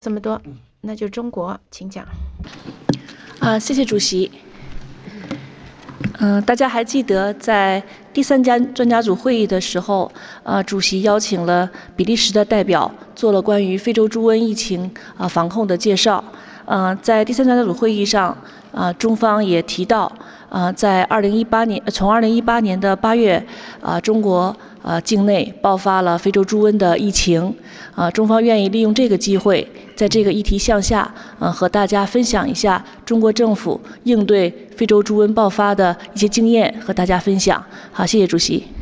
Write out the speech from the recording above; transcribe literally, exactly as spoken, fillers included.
这么多，那就中国，请讲。 啊，谢谢主席。嗯、呃，大家还记得在第三家专家组会议的时候，呃，主席邀请了比利时的代表做了关于非洲猪瘟疫情啊、呃、防控的介绍。呃，在第三专家组会议上，啊、呃，中方也提到，呃，在二零一八年，从二零一八年的八月，啊、呃，中国呃境内爆发了非洲猪瘟的疫情，啊、呃，中方愿意利用这个机会，在这个议题项下，呃，和大家分享一下中国政府应对非洲猪瘟爆发的一些经验，和大家分享。好，谢谢主席。